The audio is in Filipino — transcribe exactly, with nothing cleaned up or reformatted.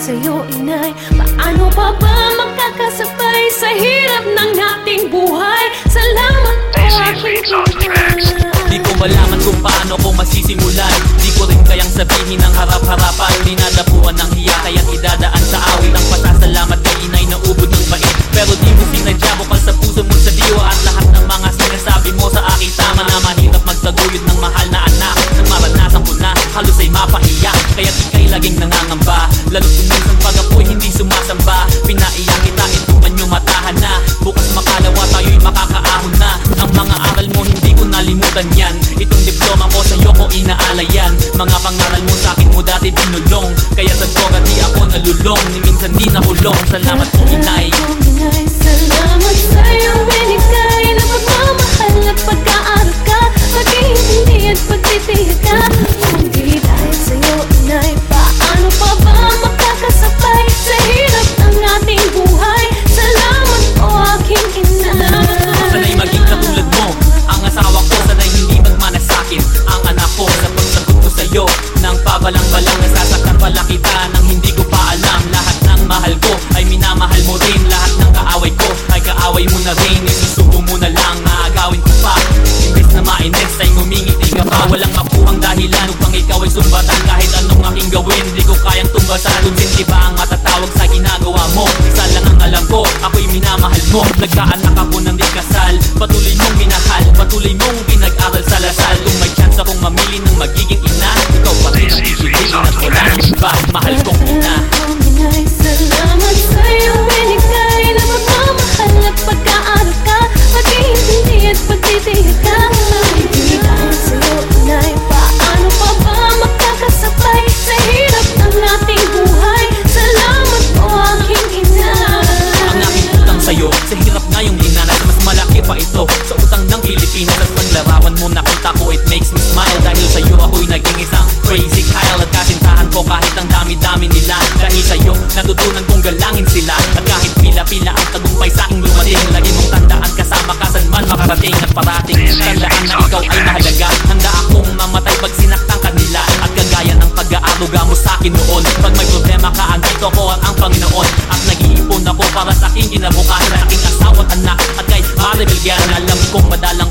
sa'yo, inay. Paano pa ba makakasabay sa hirap ng ating buhay? Salamat po aking inay. Di ko malaman kung paano ko masisimulan. Di ko rin kayang sabihin ng harap-harapan. Dinadapuan ng hiya kaya't idadaan sa awit ang pasasalamat kay inay na ubod ng bait. Pero di mo sinadya, bukal sa puso mo sa diwa. At lahat ng mga sinasabi mo sa aking tama na mahirap magtaguyod ng mahal na anak. Nang maranasan ko na, halos ay mapahiya. Kaya't ika'y laging nangangamba, lalo kung minsan pag ako'y hindi sumasamba. Pinaiyak kita, ito man yung matahan na. Bukas makalawa tayo'y makakaahon na. Ang mga aral mo hindi ko nalimutan yan. Itong diploma ko sa'yo ko inaalayan. Mga pangaral mo sa'kin mo dati binulong. Kaya sa droga di ako nalulong, ni minsan di nahulong. Salamat po inay. Salamat sa'yo binigay na pagmamahal at pag-aaral ka. Pag-iintindi at pagtitiyak ka. Kung di dahil sa'yo inay, paano pa ba makakasabay sa hirap ng ating buhay? Salamat po aking inay. Sana'y maging katulad mo ang asawa ko, sana'y hindi magmana sa'kin ang anak ko. Sa pagsagot ko sa'yo nang pabalang-balang, nasasaktan pala kita nang hindi ko pa alam. Lahat ng mahal ko ay minamahal mo rin. Lahat ng kaaway ko ay kaaway mo na rin. Isusubo mo na lang, naagawin ko pa. Imbes na mainis ay ngumingiti ka pa. Walang makuhang dahilan upang ikaw ay sumbatan. Kahit anong aking gawin, di ko kayang tumbasan. Kung di ba ang matatawag sa ginagawa mo? Isa lang ang alam ko, ako'y minamahal mo. Nagkaanak ako ng di kasal, patuloy mong minahal, patuloy mong pinag-aral sa lasal. Kung may chance akong mamili ng magiging ina, ikaw pa rin ang pipiliin at wala nang iba. Mahal kong ina. Salamat sa'yo binigay na pagmamahal at pag-aaral ka. Pag-iintindi at pagtitiyak ka. Hindi dahil sa'yo inay, paano pa ba makakasabay sa hirap ng ating buhay? Salamat po aking ina. Ang aking utang sa'yo, sa hirap ngayong linanas, mas malaki pa ito sa utang ng Pilipinas. At paglarawan mo nakita ko, it makes me smile. Dahil sa'yo ako'y naging isang crazy Kyle. At kasintahan ko kahit ang dami-dami nila. Dahil sa'yo natutunan kong galangin sila. At kahit pila-pila ang tagumpay sa'king lumating, lagi mong tandaan kasama ka saan man makarating. At parating tandaan na ikaw ay mahalaga. Handa akong mamatay pag sinaktan ka nila. At kagaya ng pag-aaruga mo sa'kin noon, pag may problema ka, andito ko at ang Panginoon. At nag-iipon ako para sa'king kinabukasan, aking asawa at anak. At kay Maribel Guerra, alam kong madalang